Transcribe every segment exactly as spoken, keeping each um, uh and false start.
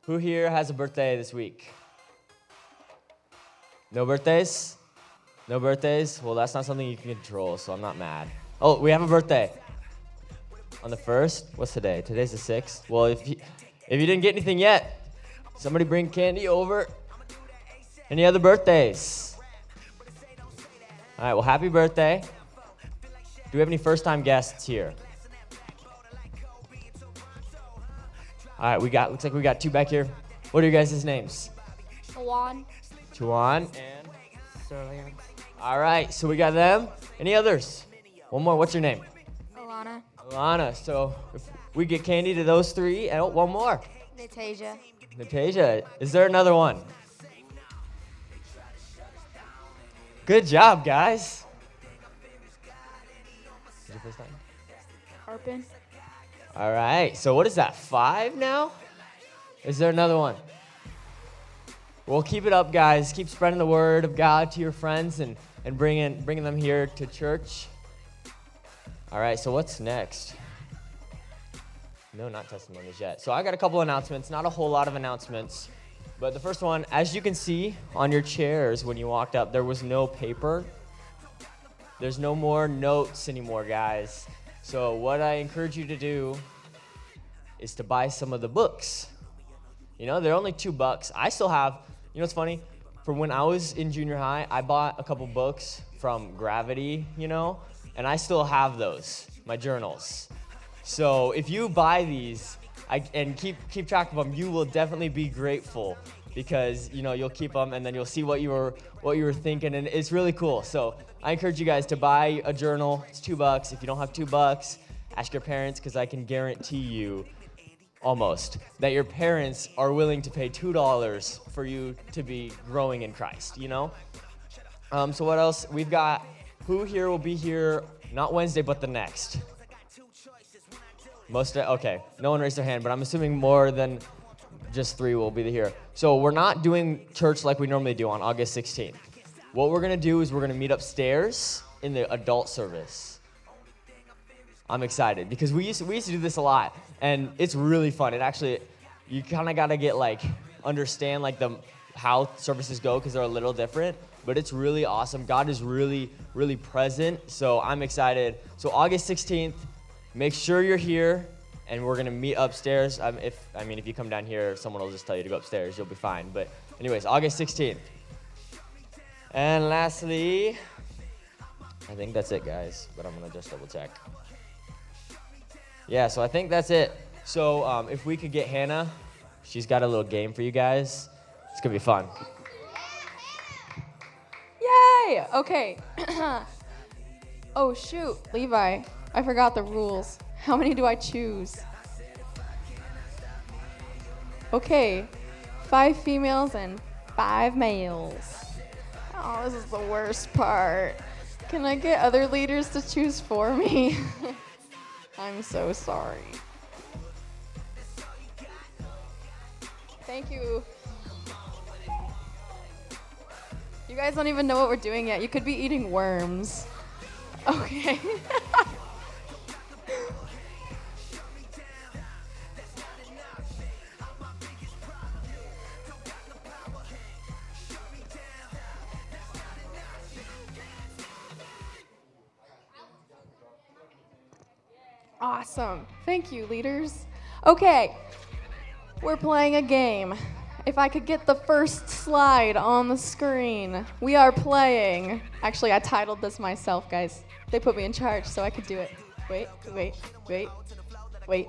Who here has a birthday this week? No birthdays? No birthdays? Well, that's not something you can control, so I'm not mad. Oh, we have a birthday. On the first? What's today? Today's the sixth. Well, if you, if you didn't get anything yet, somebody bring candy over. Any other birthdays? All right, well, happy birthday. Do we have any first-time guests here? All right, we got, looks like we got two back here. What are your guys' names? Juan. Juan and Sterling. All right, so we got them. Any others? One more. What's your name? Alana. Alana. So if we get candy to those three, and oh, one more. Natasia. Natasia. Is there another one? Good job, guys. Is your first time? Harpin. All right. So what is that? Five now? Is there another one? Well, keep it up, guys. Keep spreading the word of God to your friends and, and bringing, bringing them here to church. All right, so what's next? No, not testimonies yet. So I got a couple announcements, not a whole lot of announcements. But the first one, as you can see on your chairs when you walked up, there was no paper. There's no more notes anymore, guys. So what I encourage you to do is to buy some of the books. You know, they're only two bucks. I still have, you know what's funny? From when I was in junior high, I bought a couple books from Gravity, you know, and I still have those, my journals. So if you buy these I, and keep keep track of them, you will definitely be grateful because, you know, you'll keep them and then you'll see what you were what you were thinking, and it's really cool. So I encourage you guys to buy a journal. It's two bucks. If you don't have two bucks, ask your parents, because I can guarantee you almost that your parents are willing to pay two dollars for you to be growing in Christ, you know? Um, so what else? We've got, who here will be here, not Wednesday, but the next? Most, okay, no one raised their hand, but I'm assuming more than just three will be here. So we're not doing church like we normally do on August sixteenth. What we're gonna do is we're gonna meet upstairs in the adult service. I'm excited because we used to, we used to do this a lot, and it's really fun. It actually, you kind of gotta get like understand like the how services go because they're a little different, but it's really awesome. God is really really present, so I'm excited. So August sixteenth, make sure you're here, and we're gonna meet upstairs. Um, if I mean if you come down here, someone will just tell you to go upstairs. You'll be fine. But anyways, August sixteenth. And lastly, I think that's it, guys. But I'm gonna just double check. Yeah, so I think that's it. So um, if we could get Hannah, she's got a little game for you guys. It's gonna be fun. Yay! Okay. Oh, shoot, Levi. I forgot the rules. How many do I choose? Okay. Five females and five males. Oh, this is the worst part. Can I get other leaders to choose for me? I'm so sorry. Thank you. You guys don't even know what we're doing yet. You could be eating worms. Okay. Awesome. Thank you, leaders. Okay. We're playing a game. If I could get the first slide on the screen. We are playing. Actually, I titled this myself, guys. They put me in charge so I could do it. Wait, wait, wait, wait.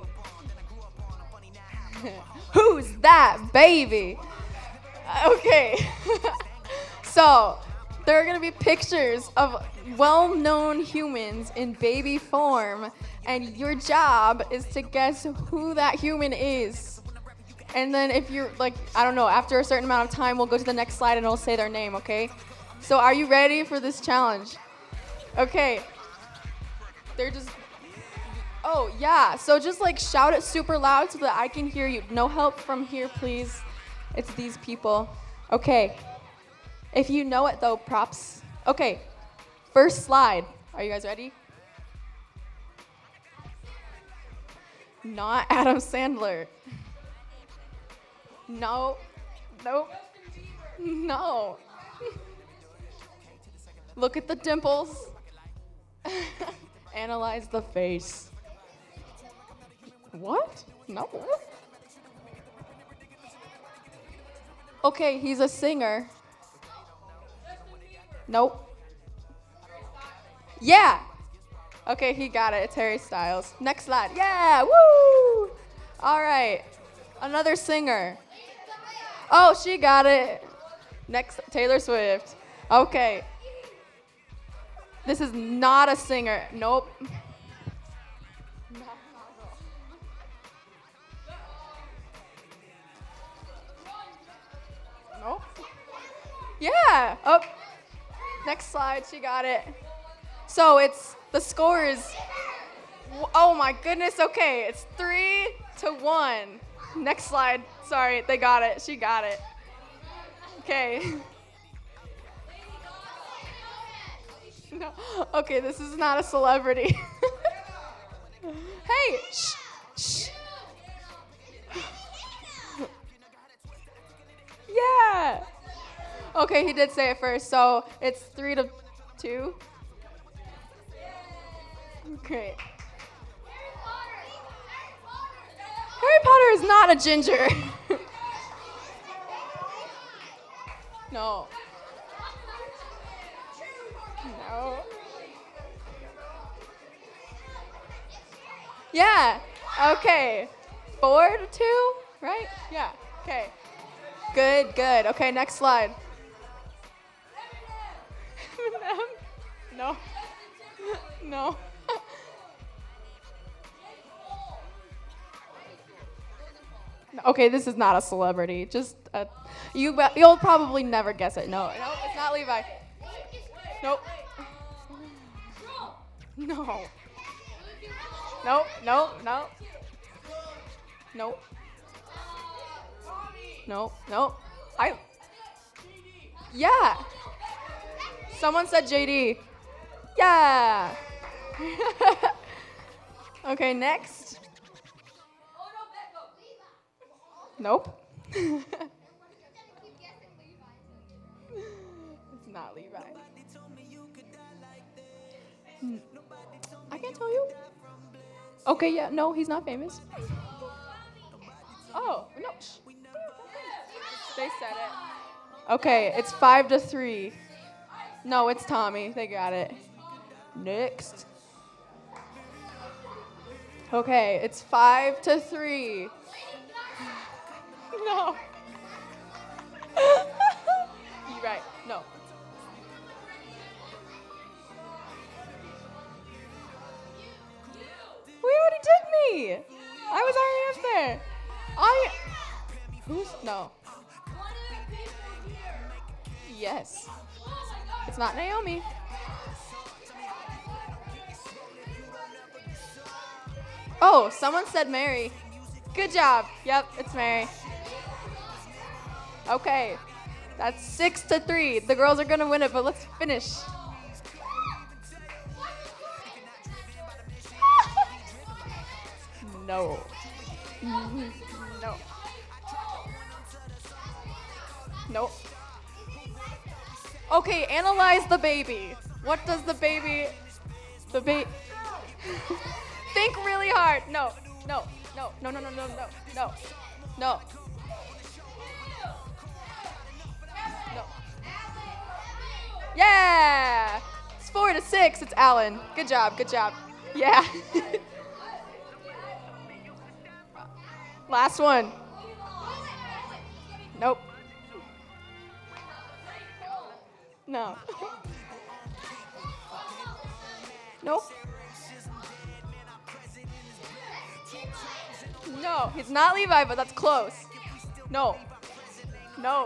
Who's that baby? Okay. So, there are going to be pictures of well-known humans in baby form, and your job is to guess who that human is. And then if you're, like, I don't know, after a certain amount of time, we'll go to the next slide and it'll say their name, okay? So are you ready for this challenge? Okay. They're just, oh, yeah. So just, like, shout it super loud so that I can hear you. No help from here, please. It's these people. Okay. If you know it, though, props. Okay. First slide. Are you guys ready? Not Adam Sandler. No. Nope. No. Look at the dimples. Analyze the face. What? No. Okay, he's a singer. Nope. Yeah. Okay, he got it. It's Harry Styles. Next slide. Yeah. Woo. All right. Another singer. Oh, she got it. Next, Taylor Swift. Okay. This is not a singer. Nope. Nope. Yeah. Oh. Next slide. She got it. So it's the score is. Oh my goodness. Okay, it's three to one. Next slide. Sorry, they got it. She got it. Okay. No. Okay, this is not a celebrity. Hey. Shh. Shh. Yeah. Okay, he did say it first, so it's three to two. Great. Harry Potter is not a ginger. No. No. Yeah. Okay. Four to two, right? Yeah. Okay. Good, good. Okay, next slide. No. No. Okay, this is not a celebrity. Just a, you. You'll probably never guess it. No, no, it's not Levi. Nope. No. Nope. Nope. Nope. Nope. Nope. Nope. I. Yeah. Someone said J D. Yeah. Okay, next. Nope. It's not Levi. Hmm. I can't tell you. Okay, yeah, no, he's not famous. Oh, no. Shh. They said it. Okay, it's five to three. No, it's Tommy. They got it. Next. Okay, it's five to three. No. You're right. No. We already did me. I was already up there. I. Who's no? Yes. It's not Naomi. Oh, someone said Mary. Good job. Yep, it's Mary. Okay. That's six to three. The girls are gonna win it, but let's finish. No. No. Nope. Okay, analyze the baby. What does the baby, the baby, think really hard. No, no, no, no, no, no, no, no, no, no. No. Yeah! It's four to six. It's Alan. Good job, good job. Yeah. Last one. Nope. No. Nope. No, he's not Levi, but that's close. No. No.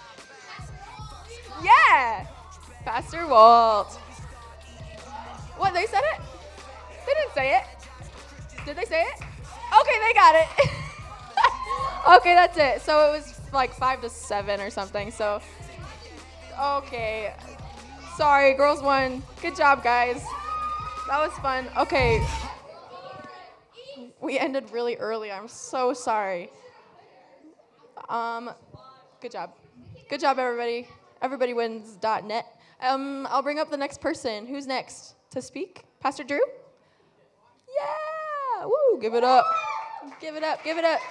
Yeah! Pastor Walt. What, they said it? They didn't say it. Did they say it? Okay, they got it. Okay, that's it. So it was like five to seven or something. So, okay. Sorry, girls won. Good job, guys. That was fun. Okay. We ended really early. I'm so sorry. Um, good job. Good job, everybody. everybody wins dot net. Um, I'll bring up the next person. Who's next to speak? Pastor Drew? Yeah! Woo! Give it up. Give it up. Give it up.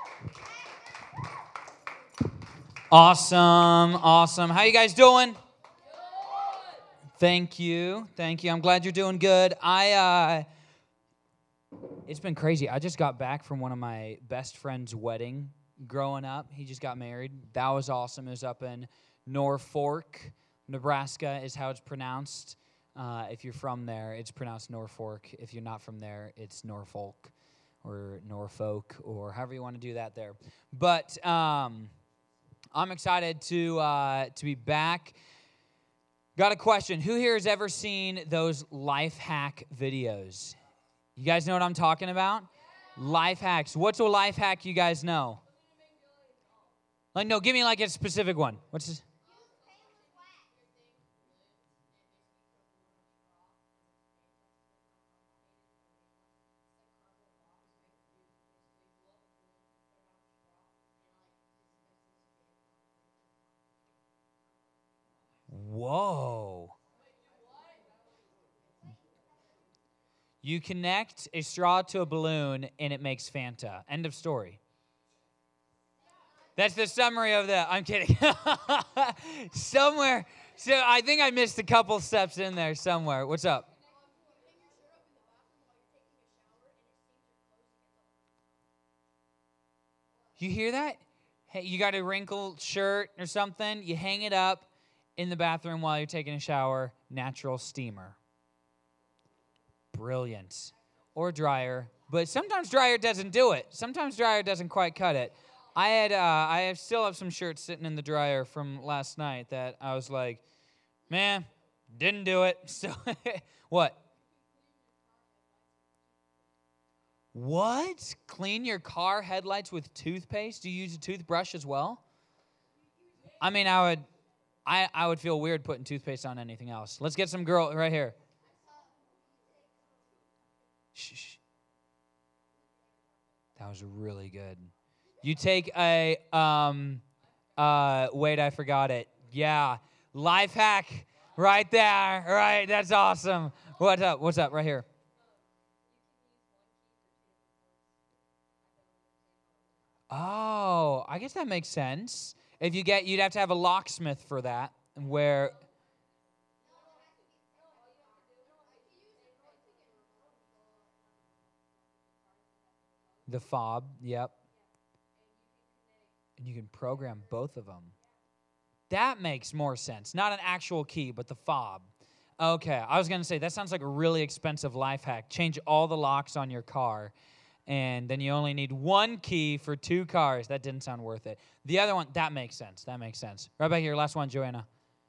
Awesome. Awesome. How you guys doing? Thank you. Thank you. I'm glad you're doing good. I, uh, it's been crazy. I just got back from one of my best friend's wedding growing up. He just got married. That was awesome. It was up in Norfolk, Nebraska is how it's pronounced. Uh, if you're from there, it's pronounced Norfolk. If you're not from there, it's Norfolk or Norfolk or however you want to do that there. But um, I'm excited to uh, to be back. Got a question. Who here has ever seen those life hack videos? You guys know what I'm talking about? Life hacks. What's a life hack you guys know? Like, no, give me like a specific one. What's this? Whoa. You connect a straw to a balloon and it makes Fanta. End of story. That's the summary of that. I'm kidding. Somewhere. So I think I missed a couple steps in there somewhere. What's up? You hear that? Hey, you got a wrinkled shirt or something, you hang it up in the bathroom while you're taking a shower, natural steamer. Brilliant. Or dryer. But sometimes dryer doesn't do it. Sometimes dryer doesn't quite cut it. I had, uh, I have still have some shirts sitting in the dryer from last night that I was like, man, didn't do it. So, what? What? Clean your car headlights with toothpaste? Do you use a toothbrush as well? I mean, I would, I, I would feel weird putting toothpaste on anything else. Let's get some girl right here. Shh, shh. That was really good. You take a, um, uh, wait, I forgot it. Yeah, life hack right there. Right, that's awesome. What's up? What's up right here? Oh, I guess that makes sense. If you get, you'd have to have a locksmith for that, where... The fob, yep. And you can program both of them. That makes more sense. Not an actual key, but the fob. Okay, I was going to say, that sounds like a really expensive life hack. Change all the locks on your car, and then you only need one key for two cars. That didn't sound worth it. The other one, that makes sense. That makes sense. Right back here, last one, Joanna.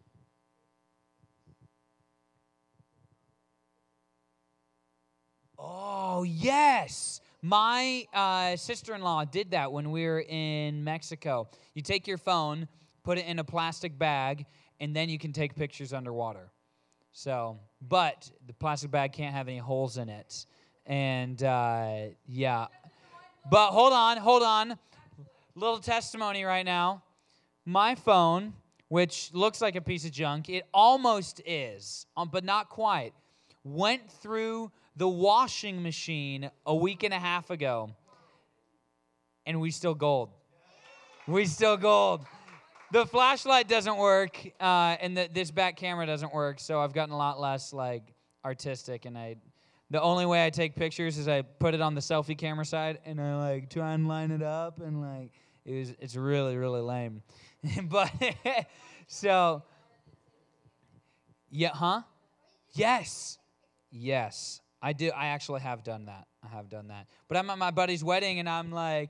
Oh, yes. My uh, sister-in-law did that when we were in Mexico. You take your phone, put it in a plastic bag, and then you can take pictures underwater. So, but the plastic bag can't have any holes in it. And, uh, yeah. But hold on, hold on. Little testimony right now. My phone, which looks like a piece of junk, it almost is, um, but not quite, went through the washing machine a week and a half ago, and we still gold. We still gold. The flashlight doesn't work, uh, and the, this back camera doesn't work, so I've gotten a lot less like artistic. And I, the only way I take pictures is I put it on the selfie camera side, and I like try and line it up, and like it was, it's really really lame. But so, yeah, huh? Yes, yes. I do. I actually have done that. I have done that. But I'm at my buddy's wedding, and I'm like,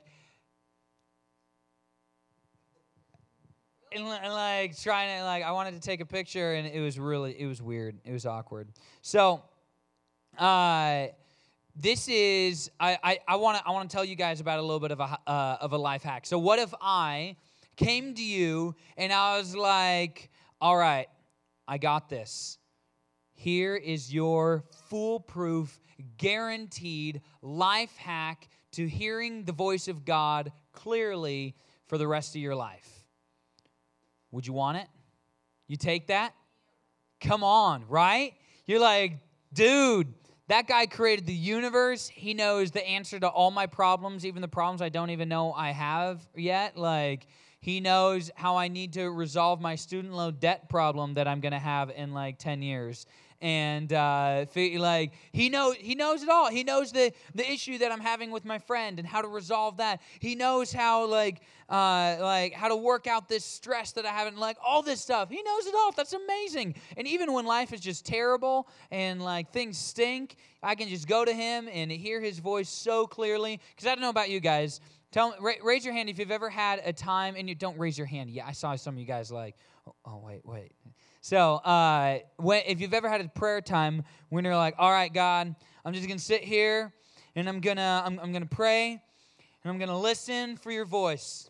and, and like trying to like, I wanted to take a picture, and it was really, it was weird. It was awkward. So, uh, this is I I want to I want to tell you guys about a little bit of a uh, of a life hack. So, what if I came to you and I was like, all right, I got this. Here is your foolproof, guaranteed life hack to hearing the voice of God clearly for the rest of your life. Would you want it? You take that? Come on, right? You're like, dude, that guy created the universe. He knows the answer to all my problems, even the problems I don't even know I have yet. Like, he knows how I need to resolve my student loan debt problem that I'm going to have in like ten years. And uh, like he knows, he knows it all. He knows the the issue that I'm having with my friend and how to resolve that. He knows how like uh, like how to work out this stress that I haven't, like all this stuff. He knows it all. That's amazing. And even when life is just terrible and like things stink, I can just go to him and hear his voice so clearly. Because I don't know about you guys. Tell me, ra- raise your hand if you've ever had a time, and you don't raise your hand. Yeah, I saw some of you guys like, oh, oh wait, wait. So, uh, when, if you've ever had a prayer time when you're like, all right, God, I'm just going to sit here, and I'm going to I'm, I'm gonna pray, and I'm going to listen for your voice.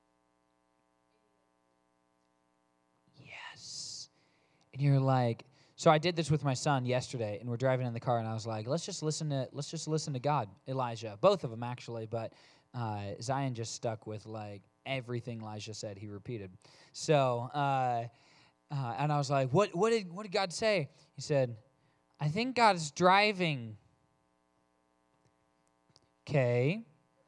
Yes. And you're like, so I did this with my son yesterday, and we're driving in the car, and I was like, let's just listen to, let's just listen to God, Elijah. Both of them, actually, but uh, Zion just stuck with, like, everything Elijah said, he repeated. So, uh... Uh, and I was like, what, what, did, what did God say? He said, I think God is driving. Okay.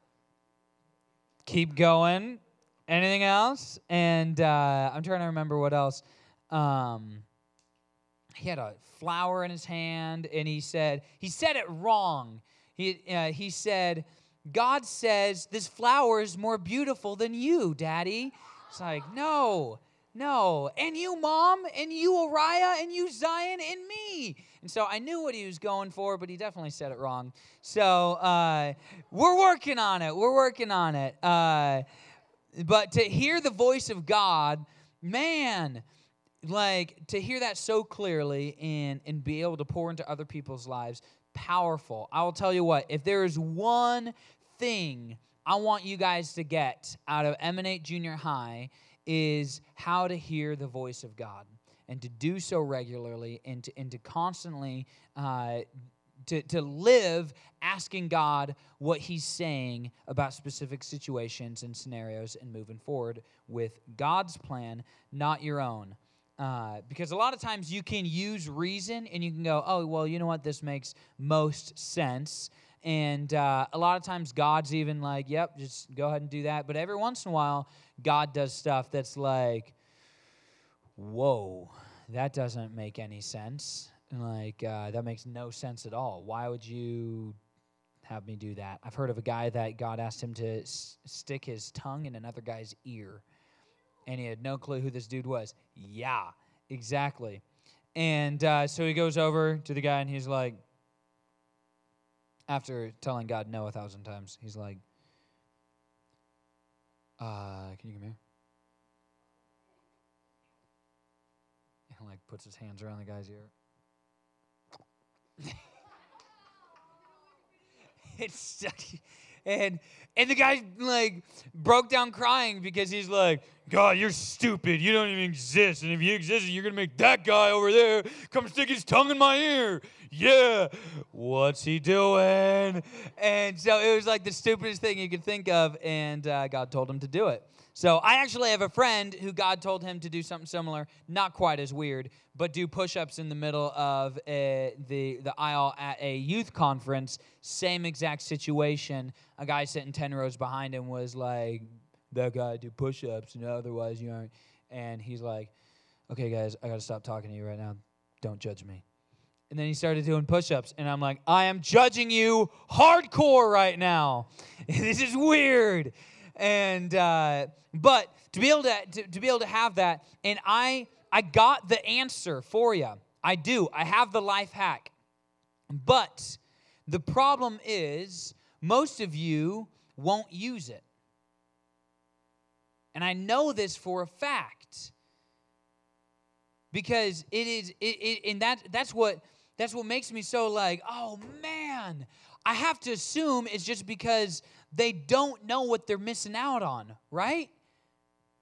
Keep going. Anything else? And uh, I'm trying to remember what else. Um, he had a flower in his hand, and he said, he said it wrong. He, uh, he said, God says this flower is more beautiful than you, Daddy. It's like, no. No, and you, Mom, and you, Uriah, and you, Zion, and me. And so I knew what he was going for, but he definitely said it wrong. So uh, we're working on it. We're working on it. Uh, but to hear the voice of God, man, like to hear that so clearly and, and be able to pour into other people's lives, powerful. I will tell you what, if there is one thing I want you guys to get out of Emanate Junior High, is how to hear the voice of God and to do so regularly and to, and to constantly uh, to, to live asking God what he's saying about specific situations and scenarios and moving forward with God's plan, not your own. Uh, because a lot of times you can use reason and you can go, oh, well, you know what? This makes most sense. And uh, a lot of times God's even like, yep, just go ahead and do that. But every once in a while, God does stuff that's like, whoa, that doesn't make any sense. Like, uh, that makes no sense at all. Why would you have me do that? I've heard of a guy that God asked him to s- stick his tongue in another guy's ear. And he had no clue who this dude was. Yeah, exactly. And uh, so he goes over to the guy and he's like, after telling God no a thousand times, he's like, uh, can you come here? And like puts his hands around the guy's ear. It's stuck. And and the guy like broke down crying because he's like, God, you're stupid. You don't even exist. And if you existed, you're going to make that guy over there come stick his tongue in my ear. Yeah. What's he doing? And so it was like the stupidest thing you could think of. And uh, God told him to do it. So I actually have a friend who God told him to do something similar, not quite as weird, but do push-ups in the middle of a, the, the aisle at a youth conference. Same exact situation. A guy sitting ten rows behind him was like, that guy do push-ups, and otherwise you aren't. And he's like, okay, guys, I got to stop talking to you right now. Don't judge me. And then he started doing push-ups, and I'm like, I am judging you hardcore right now. This is weird. And uh, but to be able to, to to be able to have that, and I I got the answer for you. I do. I have the life hack. But the problem is most of you won't use it. And I know this for a fact. Because it is it, it and that that's what that's what makes me so like, oh man, I have to assume it's just because they don't know what they're missing out on, right?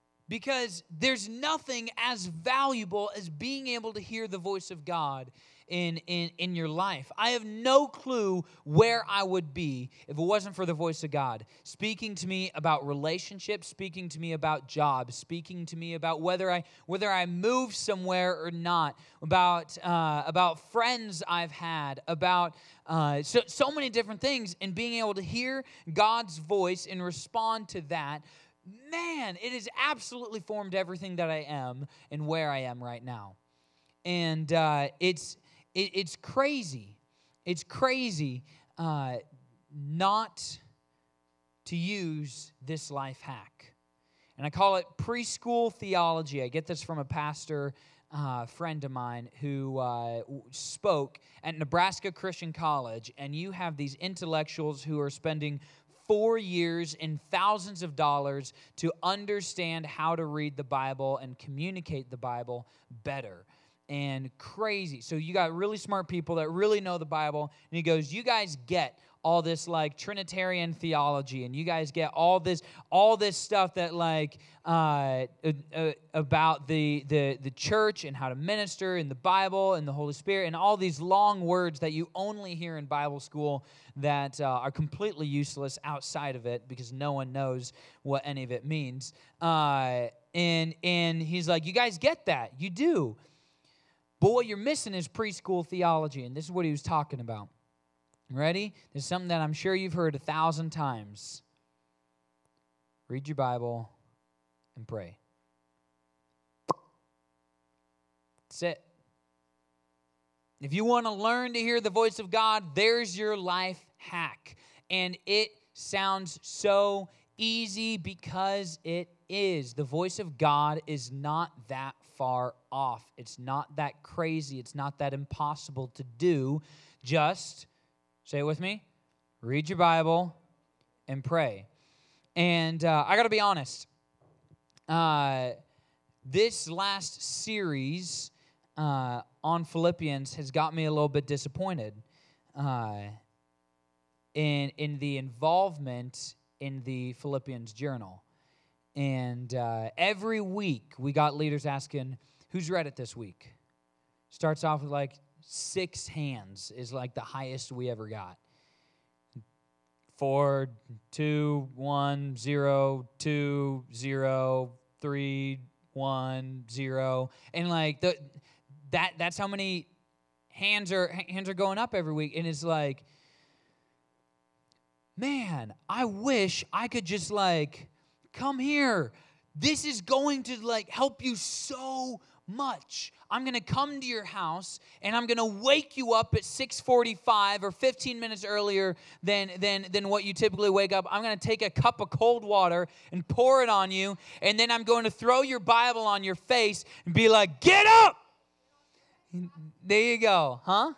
Because there's nothing as valuable as being able to hear the voice of God in, in, in your life. I have no clue where I would be if it wasn't for the voice of God speaking to me about relationships, speaking to me about jobs, speaking to me about whether I whether I move somewhere or not, about uh, about friends I've had, about uh, so so many different things, and being able to hear God's voice and respond to that. Man, it has absolutely formed everything that I am and where I am right now. And uh, it's it, it's crazy. It's crazy uh, not to use this life hack. And I call it preschool theology. I get this from a pastor uh, friend of mine who uh, spoke at Nebraska Christian College. And you have these intellectuals who are spending four years and thousands of dollars to understand how to read the Bible and communicate the Bible better. And crazy. So you got really smart people that really know the Bible. And he goes, you guys get all this like Trinitarian theology, and you guys get all this all this stuff that like uh, uh, about the, the the church and how to minister in the Bible and the Holy Spirit and all these long words that you only hear in Bible school that uh, are completely useless outside of it because no one knows what any of it means. Uh, and and he's like, you guys get that, you do. But what you're missing is preschool theology, and this is what he was talking about. Ready? This is something that I'm sure you've heard a thousand times. Read your Bible and pray. That's it. If you want to learn to hear the voice of God, there's your life hack. And it sounds so easy because it is. The voice of God is not that far off. It's not that crazy. It's not that impossible to do. Just, say it with me, read your Bible and pray. And uh, I got to be honest. Uh, this last series uh, on Philippians has got me a little bit disappointed uh, in, in the involvement in the Philippians journal. And uh, every week we got leaders asking, who's read it this week? Starts off with like six hands is like the highest we ever got. Four, two, one, zero, two, zero, three, one, zero. And like the that that's how many hands are hands are going up every week. And it's like, man, I wish I could just like come here. This is going to like help you so much. I'm going to come to your house and I'm going to wake you up at six forty-five or fifteen minutes earlier than, than, than what you typically wake up. I'm going to take a cup of cold water and pour it on you, and then I'm going to throw your Bible on your face and be like, get up! There you go. Huh?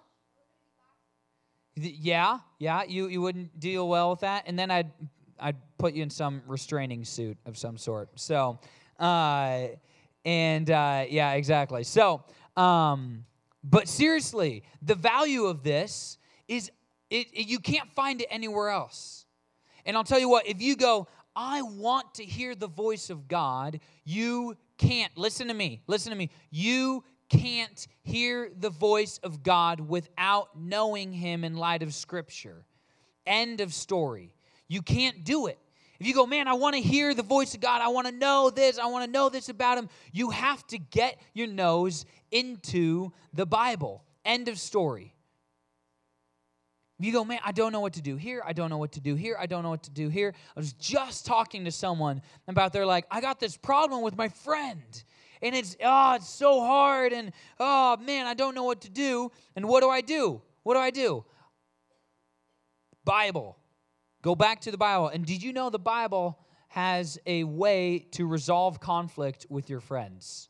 Yeah, yeah, you, you wouldn't deal well with that. And then I'd I'd put you in some restraining suit of some sort. So, uh, and uh, yeah, exactly. So, um, but seriously, the value of this is it, it, you can't find it anywhere else. And I'll tell you what, if you go, I want to hear the voice of God, you can't. Listen to me. Listen to me. You can't hear the voice of God without knowing Him in light of Scripture. End of story. You can't do it. If you go, man, I want to hear the voice of God. I want to know this. I want to know this about Him. You have to get your nose into the Bible. End of story. If you go, man, I don't know what to do here. I don't know what to do here. I don't know what to do here. I was just talking to someone about, they're like, I got this problem with my friend. And it's, oh, it's so hard. And, oh, man, I don't know what to do. And what do I do? What do I do? Bible. Go back to the Bible. And did you know the Bible has a way to resolve conflict with your friends?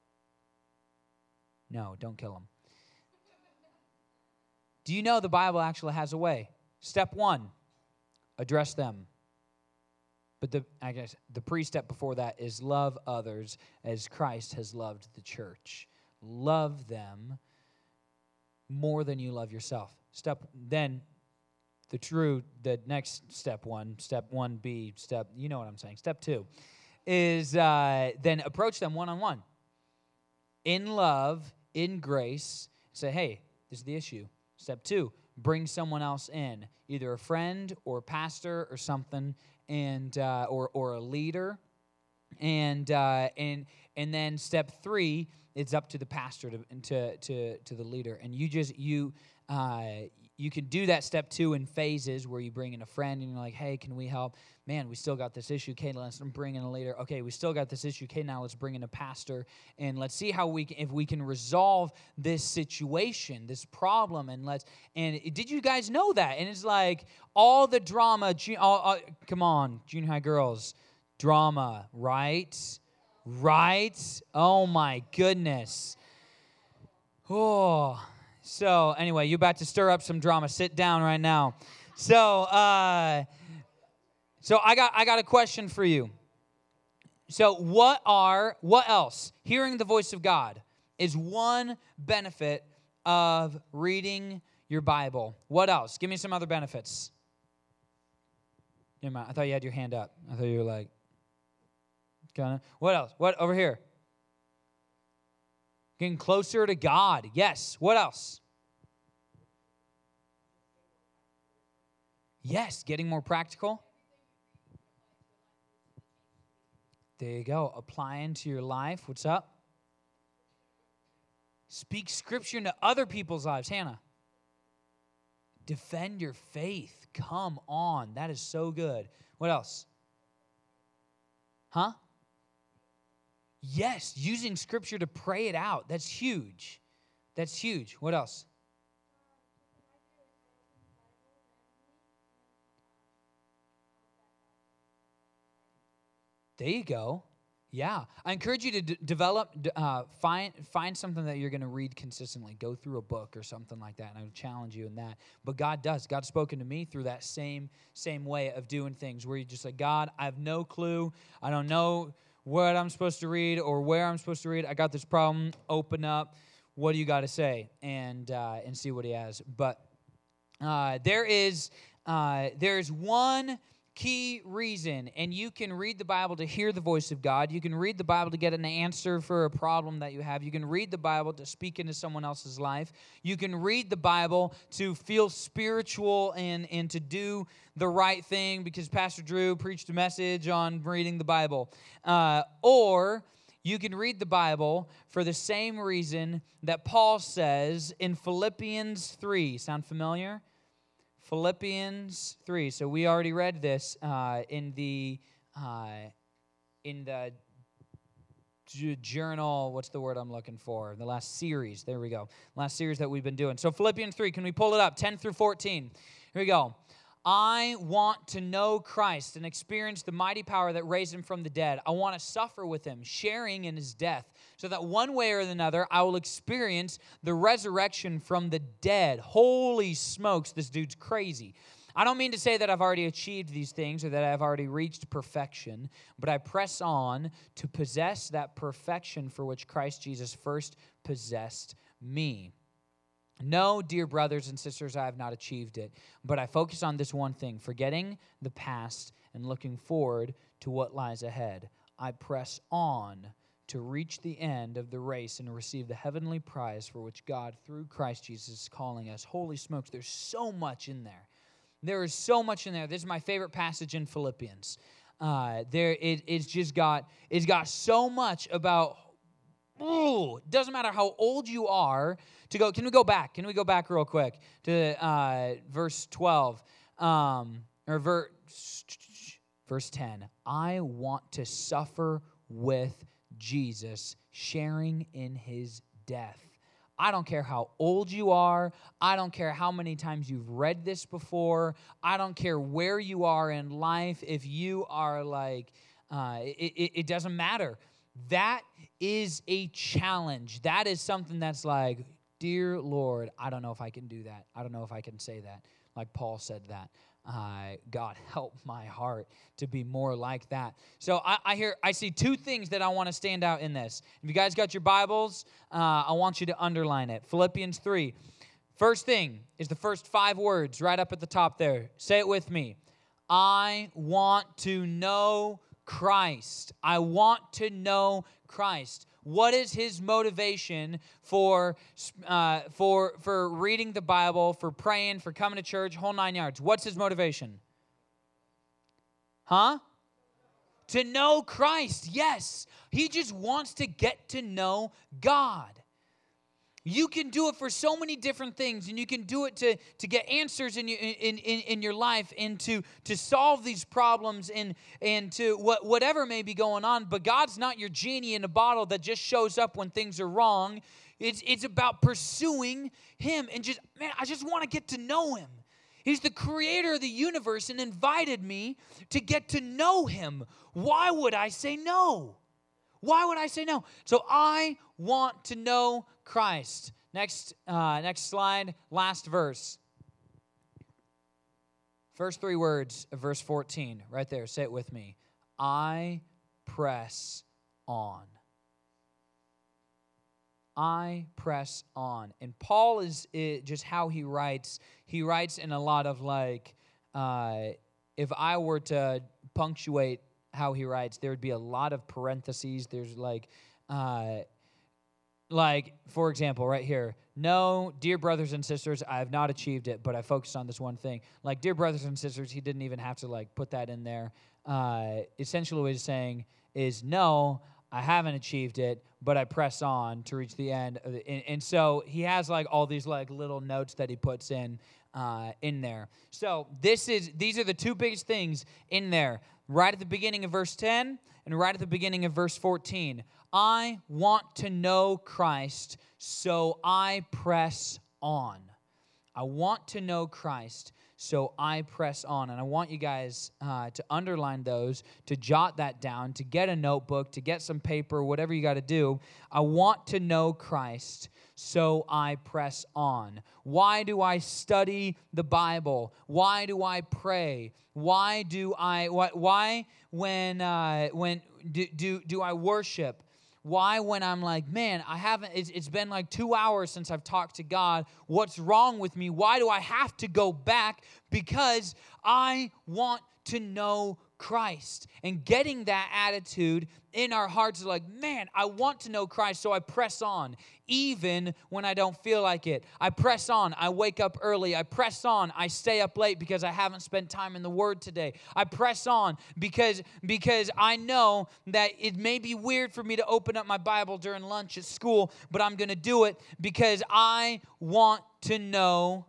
No, don't kill them. Do you know the Bible actually has a way? Step one, address them. But the I guess the pre-step before that is love others as Christ has loved the church. Love them more than you love yourself. Step then. The true, the next step one, step one B, step, you know what I'm saying, step two, is uh, then approach them one-on-one. In love, in grace, say, hey, is the issue. Step two, bring someone else in, either a friend or a pastor or something, and uh, or or a leader. And uh, and and then step three, it's up to the pastor to to to, to the leader. And you just you uh, you can do that step two in phases, where you bring in a friend and you're like, hey, can we help? Man, we still got this issue. Okay, let's bring in a leader. Okay, we still got this issue. Okay, now let's bring in a pastor, and let's see how we can, if we can resolve this situation, this problem. And let's. And did you guys know that? And it's like all the drama. All, all, come on, junior high girls, drama, right? Right? Oh my goodness. Oh. So anyway, you're about to stir up some drama. Sit down right now. So, uh, so I got I got a question for you. So what are what else? Hearing the voice of God is one benefit of reading your Bible. What else? Give me some other benefits. Never mind. I thought you had your hand up. I thought you were like, kind of. What else? What over here? Getting closer to God. Yes. What else? Yes, getting more practical. There you go. Applying to your life. What's up? Speak scripture into other people's lives. Hannah. Defend your faith. Come on. That is so good. What else? Huh? Yes, using scripture to pray it out. That's huge. That's huge. What else? There you go. Yeah. I encourage you to d- develop, uh, find find something that you're going to read consistently. Go through a book or something like that, and I would challenge you in that. But God does. God's spoken to me through that same same way of doing things, where you just like, God, I have no clue. I don't know what I'm supposed to read or where I'm supposed to read. I got this problem. Open up. What do you got to say? And uh, and see what he has. But uh, there is uh, there is one key reason, and you can read the Bible to hear the voice of God. You can read the Bible to get an answer for a problem that you have. You can read the Bible to speak into someone else's life. You can read the Bible to feel spiritual and, and to do the right thing because Pastor Drew preached a message on reading the Bible. Uh, or you can read the Bible for the same reason that Paul says in Philippians three. Sound familiar? Philippians three. So we already read this uh, in the uh, in the j- journal. What's the word I'm looking for? The last series. There we go. Last series that we've been doing. So Philippians three. Can we pull it up? ten through fourteen. Here we go. I want to know Christ and experience the mighty power that raised him from the dead. I want to suffer with him, sharing in his death, so that one way or another I will experience the resurrection from the dead. Holy smokes, this dude's crazy. I don't mean to say that I've already achieved these things or that I've already reached perfection, but I press on to possess that perfection for which Christ Jesus first possessed me. No, dear brothers and sisters, I have not achieved it, but I focus on this one thing, forgetting the past and looking forward to what lies ahead. I press on to reach the end of the race and receive the heavenly prize for which God, through Christ Jesus, is calling us. Holy smokes, there's so much in there. There is so much in there. This is my favorite passage in Philippians. Uh, there, it, it's just got, it's got so much about. Ooh, it doesn't matter how old you are to go. Can we go back? Can we go back real quick to uh, verse twelve um, or verse verse ten? I want to suffer with Jesus, sharing in his death. I don't care how old you are. I don't care how many times you've read this before. I don't care where you are in life. If you are like, uh, it, it, it doesn't matter. That is a challenge. That is something that's like, dear Lord, I don't know if I can do that. I don't know if I can say that. Like Paul said that. Uh, God, help my heart to be more like that. So I, I hear, I see two things that I want to stand out in this. If you guys got your Bibles, uh, I want you to underline it. Philippians three. First thing is the first five words right up at the top there. Say it with me. I want to know Christ. I want to know Christ. What is his motivation for, uh, for, for reading the Bible, for praying, for coming to church, whole nine yards? What's his motivation? Huh? To know Christ, yes. He just wants to get to know God. You can do it for so many different things, and you can do it to, to get answers in, your, in, in, in your life and to, to solve these problems and, and to what, whatever may be going on. But God's not your genie in a bottle that just shows up when things are wrong. It's, it's about pursuing him and just, man, I just want to get to know him. He's the creator of the universe and invited me to get to know him. Why would I say no? Why would I say no? So I want to know Christ. Next, uh, next slide, last verse. First three words of verse fourteen, right there. Say it with me. I press on. I press on. And Paul is it, just how he writes. He writes in a lot of like, uh, if I were to punctuate how he writes, there would be a lot of parentheses. There's like, uh, like for example, right here. No, dear brothers and sisters, I have not achieved it, but I focused on this one thing. Like, dear brothers and sisters, he didn't even have to like put that in there. Uh, essentially, what he's saying is, no, I haven't achieved it, but I press on to reach the end. Of the, and, and so he has like all these like little notes that he puts in uh, in there. So this is these are the two biggest things in there. Right at the beginning of verse ten and right at the beginning of verse fourteen. I want to know Christ, so I press on. I want to know Christ, so I press on. And I want you guys uh, to underline those, to jot that down, to get a notebook, to get some paper, whatever you got to do. I want to know Christ, so I press on. Why do I study the Bible? Why do I pray? Why do I? Why when uh, when do, do do I worship? Why when I'm like, man, I haven't, it's, it's been like two hours since I've talked to God. What's wrong with me? Why do I have to go back? Because I want to know Christ. And getting that attitude in our hearts is like, man, I want to know Christ, so I press on, even when I don't feel like it. I press on. I wake up early. I press on. I stay up late because I haven't spent time in the Word today. I press on because, because I know that it may be weird for me to open up my Bible during lunch at school, but I'm going to do it because I want to know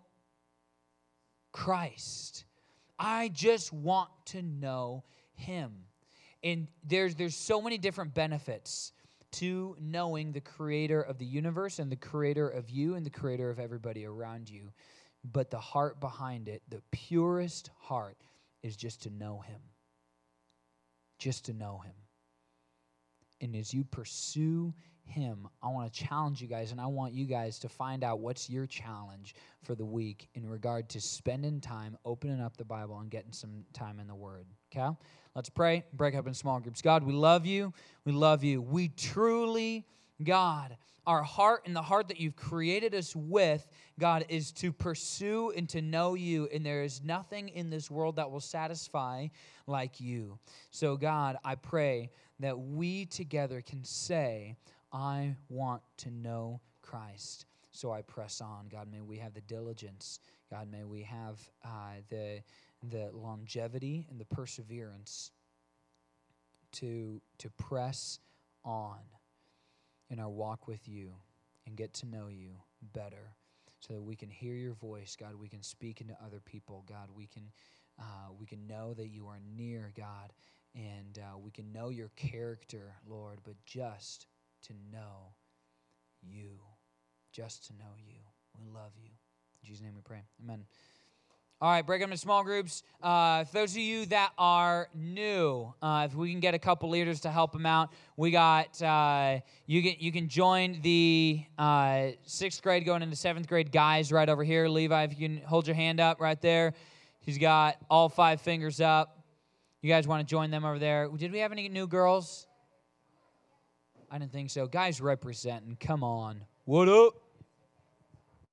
Christ. I just want to know him. And there's there's so many different benefits to knowing the creator of the universe and the creator of you and the creator of everybody around you. But the heart behind it, the purest heart, is just to know him. Just to know him. And as you pursue him, I want to challenge you guys, and I want you guys to find out what's your challenge for the week in regard to spending time opening up the Bible and getting some time in the Word. Okay? Let's pray. Break up in small groups. God, we love you. We love you. We truly, God, our heart and the heart that you've created us with, God, is to pursue and to know you. And there is nothing in this world that will satisfy like you. So, God, I pray that we together can say, I want to know Christ. So I press on. God, may we have the diligence. God, may we have uh, the the longevity and the perseverance to, to press on in our walk with you and get to know you better so that we can hear your voice, God. We can speak into other people, God. We can, uh, we can know that you are near, God, and uh, we can know your character, Lord, but just to know you, just to know you. We love you. In Jesus' name we pray. Amen. All right, break them into small groups. Uh, for those of you that are new, uh, if we can get a couple leaders to help them out, we got uh, you can you can join the uh, sixth grade going into seventh grade guys right over here. Levi, if you can hold your hand up right there. He's got all five fingers up. You guys want to join them over there? Did we have any new girls? I didn't think so. Guys representing. Come on. What up?